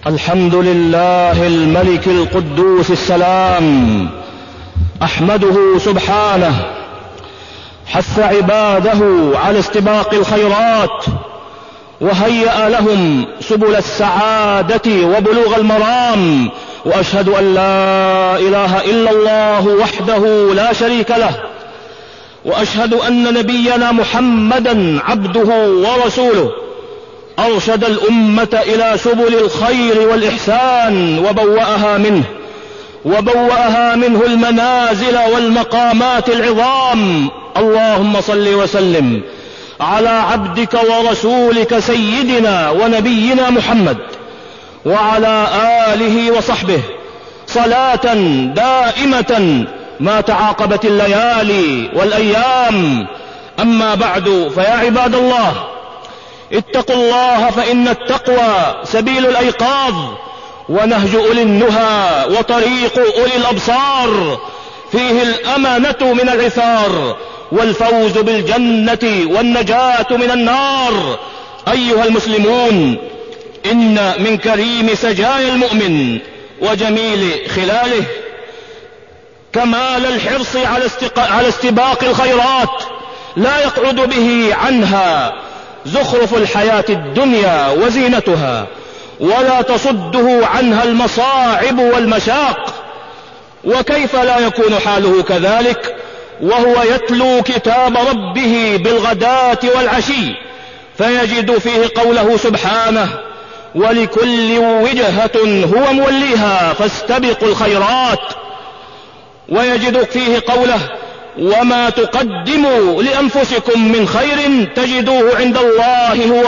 الحمد لله الملك القدوس السلام، أحمده سبحانه حث عباده على استباق الخيرات وهيأ لهم سبل السعادة وبلوغ المرام، وأشهد أن لا إله إلا الله وحده لا شريك له، وأشهد أن نبينا محمدا عبده ورسوله أرشد الأمة إلى سبل الخير والإحسان وبوأها منه المنازل والمقامات العظام. اللهم صل وسلم على عبدك ورسولك سيدنا ونبينا محمد وعلى آله وصحبه صلاة دائمة ما تعاقبت الليالي والأيام. أما بعد، فيا عباد الله، اتقوا الله، فإن التقوى سبيل الأيقاظ ونهج أولي النهى وطريق أولي الأبصار، فيه الأمانة من العثار والفوز بالجنة والنجاة من النار. أيها المسلمون، إن من كريم سجايا المؤمن وجميل خلاله كمال الحرص على استباق الخيرات، لا يقعد به عنها زخرف الحياة الدنيا وزينتها، ولا تصده عنها المصاعب والمشاق. وكيف لا يكون حاله كذلك وهو يتلو كتاب ربه بالغداة والعشي، فيجد فيه قوله سبحانه: ولكل وجهة هو موليها فاستبقوا الخيرات. ويجد فيه قوله: وما تقدموا لأنفسكم من خير تجدوه عند الله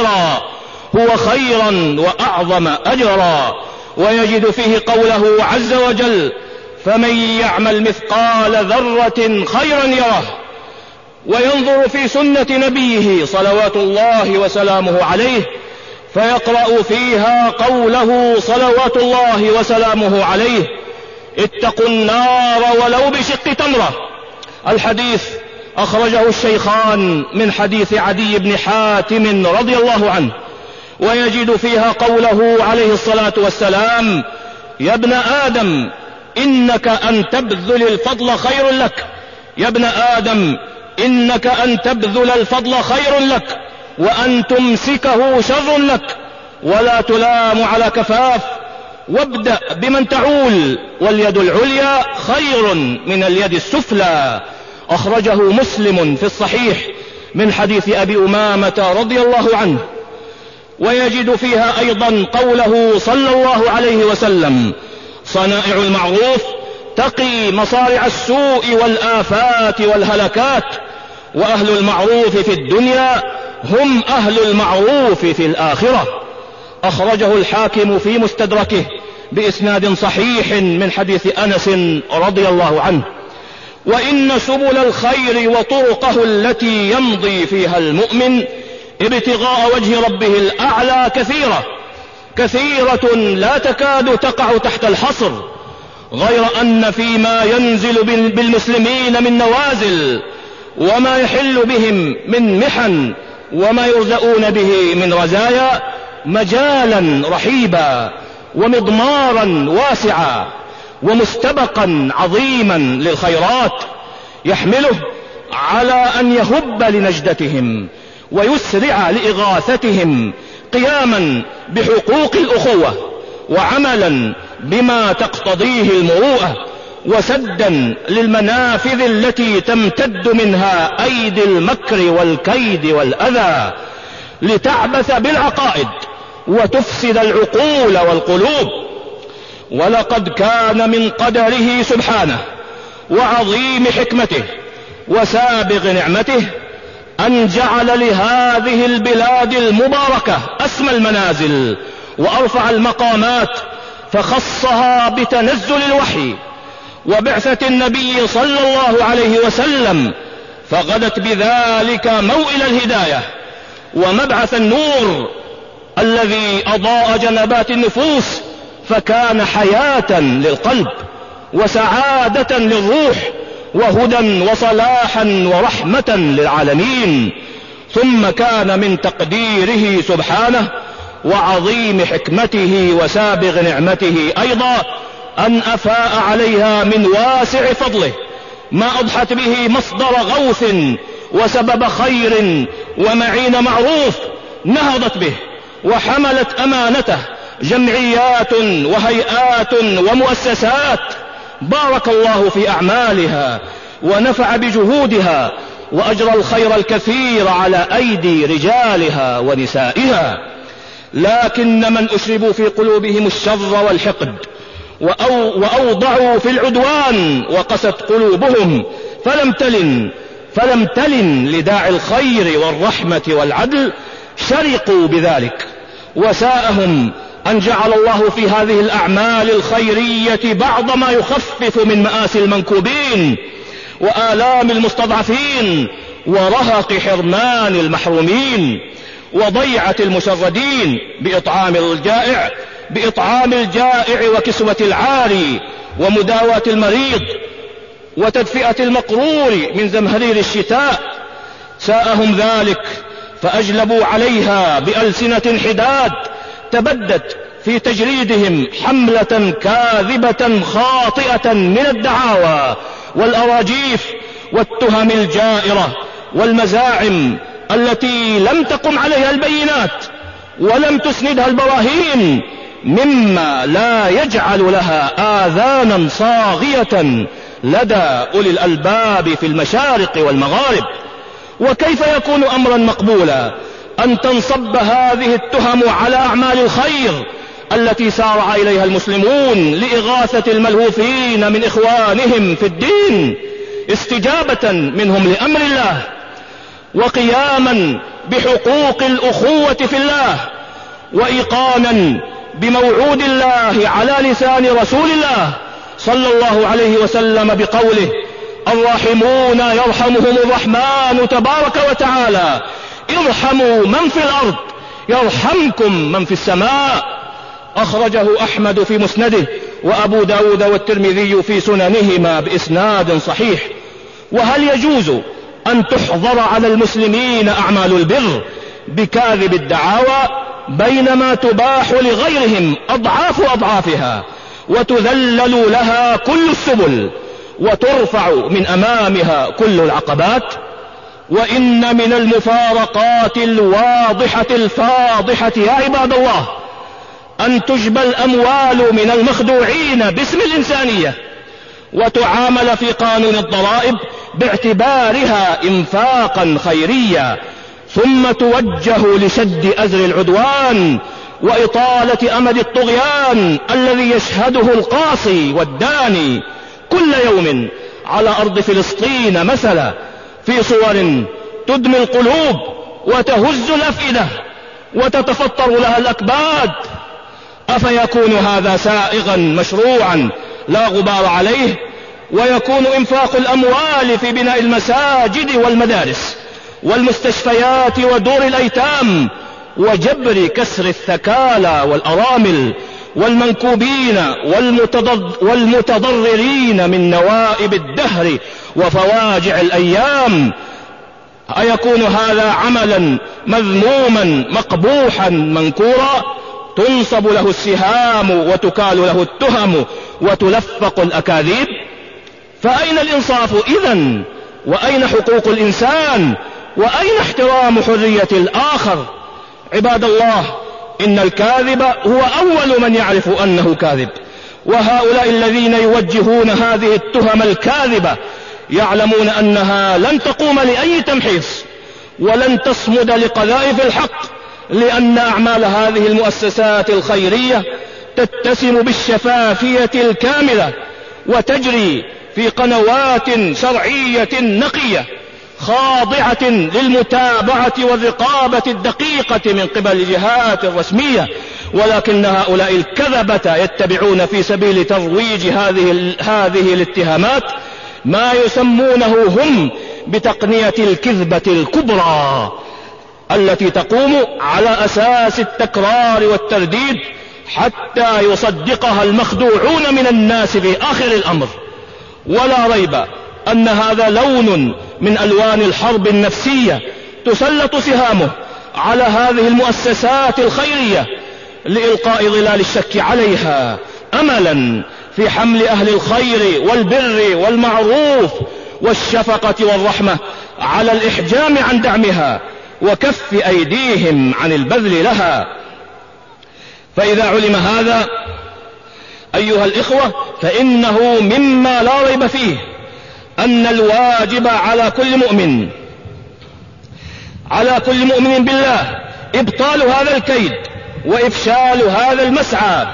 هو خيرا وأعظم أجرا. ويجد فيه قوله عز وجل: فمن يعمل مثقال ذرة خيرا يره. وينظر في سنة نبيه صلوات الله وسلامه عليه فيقرأ فيها قوله صلوات الله وسلامه عليه: اتقوا النار ولو بشق تمرة. الحديث أخرجه الشيخان من حديث عدي بن حاتم رضي الله عنه. ويجد فيها قوله عليه الصلاة والسلام: يا ابن آدم إنك أن تبذل الفضل خير لك، يا ابن آدم إنك أن تبذل الفضل خير لك، وأن تمسكه شر لك، ولا تلام على كفاف، وابدأ بمن تعول، واليد العليا خير من اليد السفلى. أخرجه مسلم في الصحيح من حديث أبي أمامة رضي الله عنه. ويجد فيها أيضا قوله صلى الله عليه وسلم: صنائع المعروف تقي مصارع السوء والآفات والهلكات، وأهل المعروف في الدنيا هم أهل المعروف في الآخرة. أخرجه الحاكم في مستدركه بإسناد صحيح من حديث أنس رضي الله عنه. وإن سبل الخير وطرقه التي يمضي فيها المؤمن ابتغاء وجه ربه الأعلى كثيرة لا تكاد تقع تحت الحصر، غير أن فيما ينزل بالمسلمين من نوازل، وما يحل بهم من محن، وما يرزقون به من رزايا، مجالا رحيبا ومضمارا واسعا ومستبقا عظيما للخيرات، يحمله على أن يهب لنجدتهم ويسرع لإغاثتهم، قياما بحقوق الأخوة، وعملا بما تقتضيه المروءة، وسدا للمنافذ التي تمتد منها أيدي المكر والكيد والأذى، لتعبث بالعقائد وتفسد العقول والقلوب. ولقد كان من قدره سبحانه وعظيم حكمته وسابغ نعمته أن جعل لهذه البلاد المباركة أسمى المنازل وأرفع المقامات، فخصها بتنزل الوحي وبعثة النبي صلى الله عليه وسلم، فغدت بذلك موئل الهداية ومبعث النور الذي أضاء جنبات النفوس، فكان حياة للقلب وسعادة للروح وهدى وصلاحا ورحمة للعالمين. ثم كان من تقديره سبحانه وعظيم حكمته وسابغ نعمته أيضا أن أفاء عليها من واسع فضله ما أضحت به مصدر غوث وسبب خير ومعين معروف نهضت به وحملت أمانته جمعيات وهيئات ومؤسسات بارك الله في أعمالها ونفع بجهودها وأجرى الخير الكثير على أيدي رجالها ونسائها. لكن من أشربوا في قلوبهم الشر والحقد وأوضعوا في العدوان وقست قلوبهم فلم تلن لداعي الخير والرحمة والعدل شرقوا بذلك. وساءهم أن جعل الله في هذه الأعمال الخيرية بعض ما يخفف من مآسي المنكوبين وآلام المستضعفين ورهق حرمان المحرومين وضيعة المشردين بإطعام الجائع وكسوة العاري ومداواة المريض وتدفئة المقرور من زمهرير الشتاء. ساءهم ذلك فأجلبوا عليها بألسنة حداد تبدت في تجريدهم حملة كاذبة خاطئة من الدعاوى والأراجيف والتهم الجائرة والمزاعم التي لم تقم عليها البينات ولم تسندها البراهين، مما لا يجعل لها آذانا صاغية لدى أولي الألباب في المشارق والمغارب. وكيف يكون أمرا مقبولا أن تنصب هذه التهم على أعمال الخير التي سارع إليها المسلمون لإغاثة الملهوفين من إخوانهم في الدين استجابة منهم لأمر الله وقياما بحقوق الأخوة في الله وإيقانا بموعود الله على لسان رسول الله صلى الله عليه وسلم بقوله: الراحمون يرحمهم الرحمن تبارك وتعالى، ارحموا من في الأرض يرحمكم من في السماء. أخرجه أحمد في مسنده وأبو داود والترمذي في سننهما بإسناد صحيح. وهل يجوز أن تحظر على المسلمين أعمال البر بكاذب الدعاوى بينما تباح لغيرهم أضعاف أضعافها وتذلل لها كل السبل وترفع من أمامها كل العقبات؟ وإن من المفارقات الواضحة الفاضحة يا عباد الله أن تجبى الأموال من المخدوعين باسم الإنسانية وتعامل في قانون الضرائب باعتبارها إنفاقا خيريا، ثم توجه لشد أزر العدوان وإطالة أمد الطغيان الذي يشهده القاصي والداني كل يوم على أرض فلسطين مثلا في صور تدمي القلوب وتهز الأفئدة وتتفطر لها الأكباد. أفيكون هذا سائغا مشروعا لا غبار عليه؟ ويكون إنفاق الأموال في بناء المساجد والمدارس والمستشفيات ودور الأيتام وجبر كسر الثكالى والأرامل والمنكوبين والمتضررين من نوائب الدهر وفواجع الأيام، أيكون هذا عملا مذموما مقبوحا منكورا تنصب له السهام وتكال له التهم وتلفق الأكاذيب؟ فأين الإنصاف إذن؟ وأين حقوق الإنسان؟ وأين احترام حرية الآخر؟ عباد الله، إن الكاذب هو أول من يعرف أنه كاذب، وهؤلاء الذين يوجهون هذه التهم الكاذبة يعلمون أنها لن تقوم لأي تمحيص ولن تصمد لقذائف الحق، لأن أعمال هذه المؤسسات الخيرية تتسم بالشفافية الكاملة وتجري في قنوات شرعية نقية خاضعة للمتابعة والرقابة الدقيقة من قبل الجهات الرسمية، ولكن هؤلاء الكذبة يتبعون في سبيل ترويج هذه الاتهامات ما يسمونه هم بتقنية الكذبة الكبرى التي تقوم على أساس التكرار والترديد حتى يصدقها المخدوعون من الناس في آخر الأمر. ولا ريب أن هذا لون من ألوان الحرب النفسية تسلط سهامه على هذه المؤسسات الخيرية لإلقاء ظلال الشك عليها، أملا في حمل أهل الخير والبر والمعروف والشفقة والرحمة على الإحجام عن دعمها وكف أيديهم عن البذل لها. فإذا علم هذا أيها الإخوة فإنه مما لا ريب فيه أن الواجب على كل مؤمن بالله إبطال هذا الكيد وإفشال هذا المسعى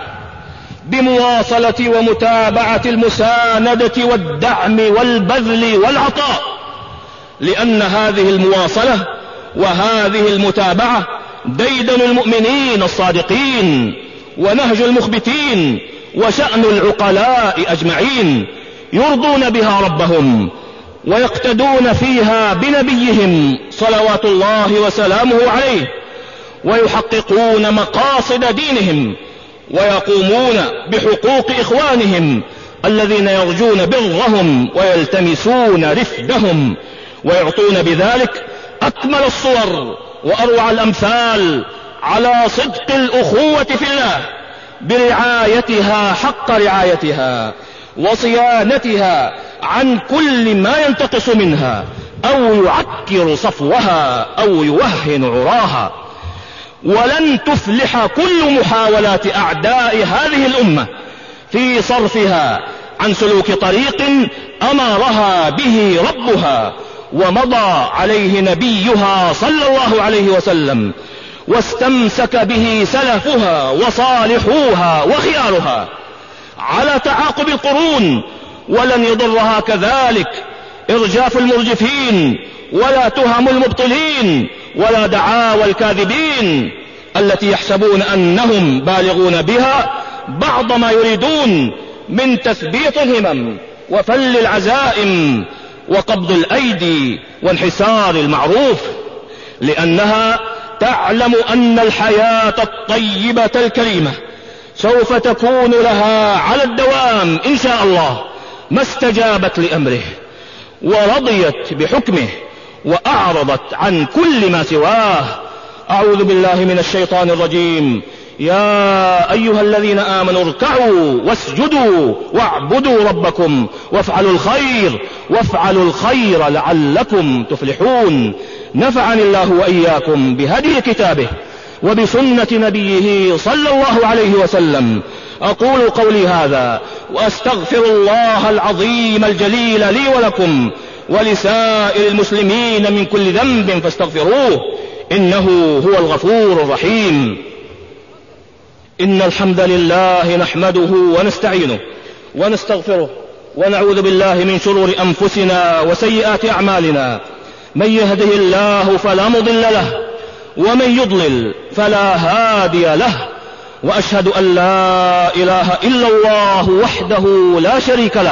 بمواصلة ومتابعة المساندة والدعم والبذل والعطاء، لأن هذه المواصلة وهذه المتابعة ديدن المؤمنين الصادقين ونهج المخبتين وشأن العقلاء أجمعين، يرضون بها ربهم ويقتدون فيها بنبيهم صلوات الله وسلامه عليه، ويحققون مقاصد دينهم ويقومون بحقوق إخوانهم الذين يرجون برهم ويلتمسون رفدهم، ويعطون بذلك أكمل الصور وأروع الأمثال على صدق الأخوة في الله برعايتها حق رعايتها وصيانتها عن كل ما ينتقص منها أو يعكر صفوها أو يوهن عراها. ولن تفلح كل محاولات أعداء هذه الأمة في صرفها عن سلوك طريق أمرها به ربها ومضى عليه نبيها صلى الله عليه وسلم واستمسك به سلفها وصالحوها وخيارها على تعاقب القرون. ولن يضرها كذلك إرجاف المرجفين ولا تهم المبطلين ولا دعاوى الكاذبين التي يحسبون أنهم بالغون بها بعض ما يريدون من تثبيط الهمم وفل العزائم وقبض الأيدي وانحسار المعروف، لأنها تعلم أن الحياة الطيبة الكريمة سوف تكون لها على الدوام إن شاء الله ما استجابت لأمره ورضيت بحكمه وأعرضت عن كل ما سواه. أعوذ بالله من الشيطان الرجيم. يا أيها الذين آمنوا اركعوا واسجدوا واعبدوا ربكم وافعلوا الخير لعلكم تفلحون. نفعني الله وإياكم بهدي كتابه وبسنة نبيه صلى الله عليه وسلم. أقول قولي هذا وأستغفر الله العظيم الجليل لي ولكم ولسائر المسلمين من كل ذنب فاستغفروه إنه هو الغفور الرحيم. إن الحمد لله نحمده ونستعينه ونستغفره ونعوذ بالله من شرور أنفسنا وسيئات أعمالنا. من يهده الله فلا مضل له ومن يضلل فلا هادي له، وأشهد أن لا إله إلا الله وحده لا شريك له،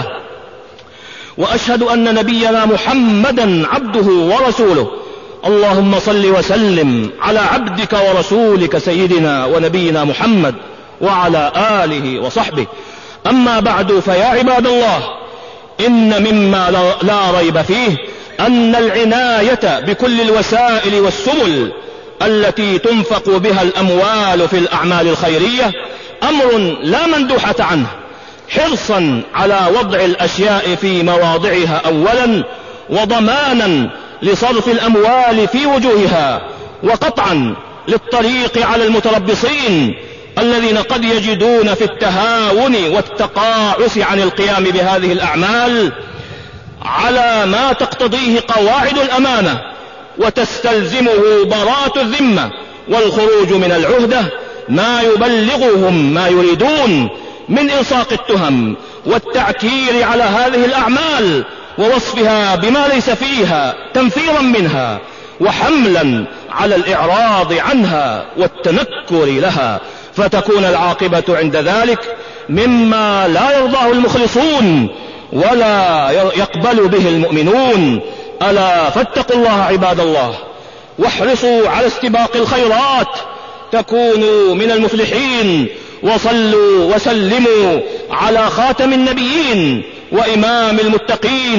وأشهد أن نبينا محمدا عبده ورسوله. اللهم صل وسلم على عبدك ورسولك سيدنا ونبينا محمد وعلى آله وصحبه. أما بعد، فيا عباد الله، إن مما لا ريب فيه أن العناية بكل الوسائل والسبل التي تنفق بها الأموال في الأعمال الخيرية أمر لا مندوحة عنه، حرصا على وضع الأشياء في مواضعها أولا، وضمانا لصرف الأموال في وجوهها، وقطعا للطريق على المتربصين الذين قد يجدون في التهاون والتقاعس عن القيام بهذه الأعمال على ما تقتضيه قواعد الأمانة وتستلزمه براءة الذمة والخروج من العهدة، ما يبلغهم ما يريدون من إلصاق التهم والتعكير على هذه الأعمال ووصفها بما ليس فيها تنفيرا منها وحملا على الإعراض عنها والتنكر لها، فتكون العاقبة عند ذلك مما لا يرضاه المخلصون ولا يقبل به المؤمنون. ألا فاتقوا الله عباد الله، واحرصوا على استباق الخيرات تكونوا من المفلحين. وصلوا وسلموا على خاتم النبيين وإمام المتقين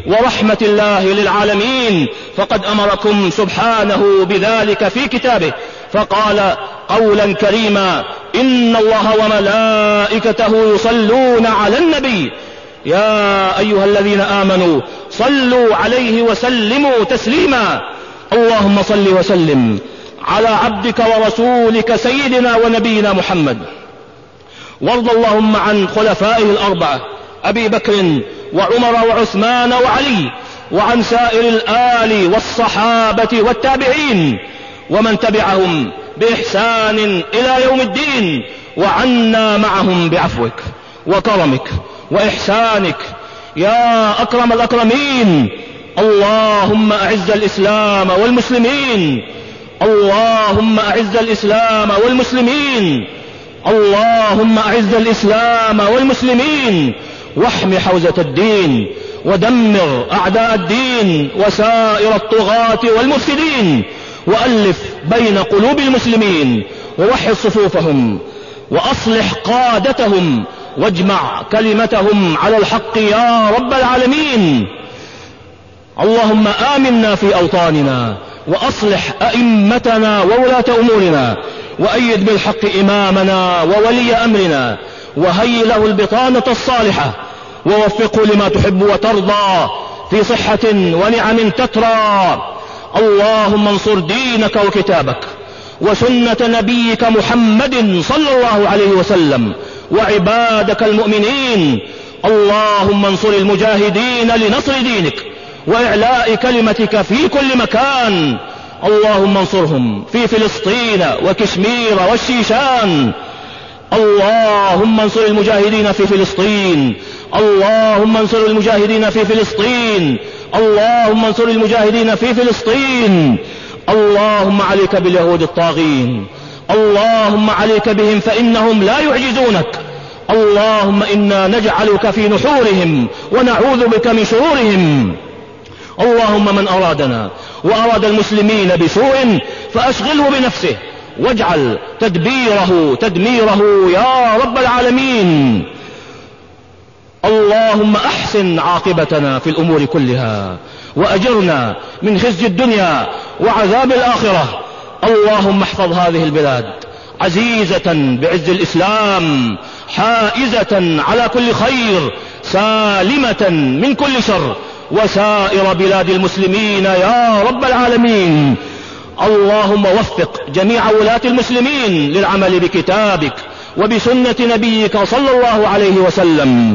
ورحمة الله للعالمين، فقد أمركم سبحانه بذلك في كتابه فقال قولا كريما: إن الله وملائكته يصلون على النبي يا أيها الذين آمنوا صلوا عليه وسلموا تسليما. اللهم صل وسلم على عبدك ورسولك سيدنا ونبينا محمد، وارض اللهم عن خلفائه الأربعة أبي بكر وعمر وعثمان وعلي، وعن سائر الآل والصحابة والتابعين ومن تبعهم بإحسان إلى يوم الدين، وعنا معهم بعفوك وكرمك وإحسانك يا أكرم الأكرمين. اللهم أعز الإسلام والمسلمين، اللهم أعز الإسلام والمسلمين، اللهم أعز الإسلام والمسلمين، واحم حوزة الدين، ودمر أعداء الدين وسائر الطغاة والمفسدين، وألف بين قلوب المسلمين، ووحد صفوفهم، وأصلح قادتهم، واجمع كلمتهم على الحق يا رب العالمين. اللهم آمنا في أوطاننا، وأصلح أئمتنا وولاة أمورنا، وأيد بالحق إمامنا وولي أمرنا، وهيئ له البطانة الصالحة، ووفقه لما تحب وترضى في صحة ونعم تترى. اللهم انصر دينك وكتابك وسنة نبيك محمد صلى الله عليه وسلم وعبادك المؤمنين. اللهم انصر المجاهدين لنصر دينك وإعلاء كلمتك في كل مكان. اللهم انصرهم في فلسطين وكشمير والشيشان. اللهم انصر المجاهدين في فلسطين، اللهم انصر المجاهدين في فلسطين، اللهم انصر المجاهدين في فلسطين. اللهم عليك باليهود الطاغين، اللهم عليك بهم فإنهم لا يعجزونك. اللهم إنا نجعلك في نحورهم ونعوذ بك من شرورهم. اللهم من أرادنا وأراد المسلمين بسوء فأشغله بنفسه، واجعل تدميره يا رب العالمين. اللهم أحسن عاقبتنا في الأمور كلها، وأجرنا من خزي الدنيا وعذاب الآخرة. اللهم احفظ هذه البلاد عزيزة بعز الإسلام، حائزة على كل خير، سالمة من كل شر، وسائر بلاد المسلمين يا رب العالمين. اللهم وفق جميع ولاة المسلمين للعمل بكتابك وبسنة نبيك صلى الله عليه وسلم.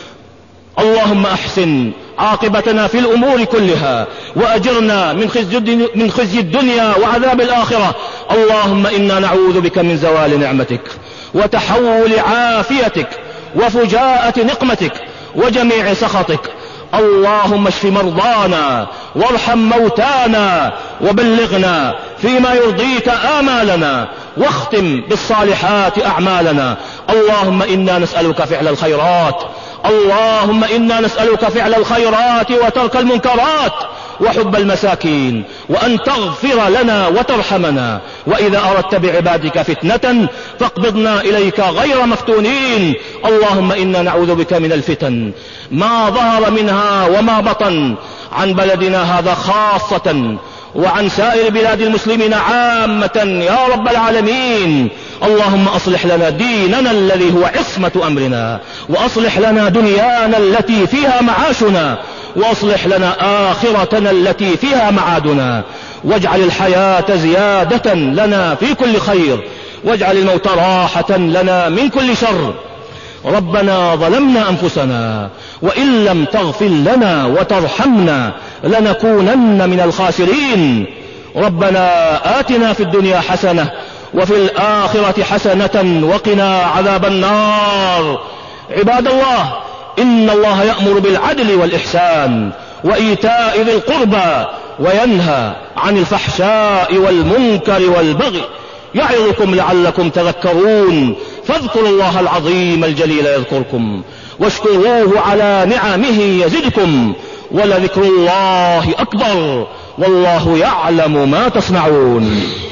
اللهم أحسن عاقبتنا في الأمور كلها، وأجرنا من خزي الدنيا وعذاب الآخرة. اللهم إنا نعوذ بك من زوال نعمتك وتحول عافيتك وفجاءة نقمتك وجميع سخطك. اللهم اشف مرضانا وارحم موتانا، وبلغنا فيما يرضيك آمالنا، واختم بالصالحات أعمالنا. اللهم إنا نسألك فعل الخيرات، اللهم إنا نسألك فعل الخيرات وترك المنكرات وحب المساكين، وأن تغفر لنا وترحمنا، وإذا أردت بعبادك فتنة فاقبضنا إليك غير مفتونين. اللهم إنا نعوذ بك من الفتن ما ظهر منها وما بطن، عن بلدنا هذا خاصة وعن سائر بلاد المسلمين عامة يا رب العالمين. اللهم أصلح لنا ديننا الذي هو عصمة أمرنا، وأصلح لنا دنيانا التي فيها معاشنا، وأصلح لنا آخرتنا التي فيها معادنا، واجعل الحياة زيادة لنا في كل خير، واجعل الموت راحة لنا من كل شر. ربنا ظلمنا أنفسنا، وإن لم تغفر لنا وترحمنا لنكونن من الخاسرين. ربنا آتنا في الدنيا حسنة وفي الآخرة حسنة وقنا عذاب النار. عباد الله، إن الله يأمر بالعدل والإحسان وإيتاء ذي القربى، وينهى عن الفحشاء والمنكر والبغي، يعظكم لعلكم تذكرون. فاذكروا الله العظيم الجليل يذكركم، واشكروه على نعمه يزدكم، ولذكر الله أكبر، والله يعلم ما تصنعون.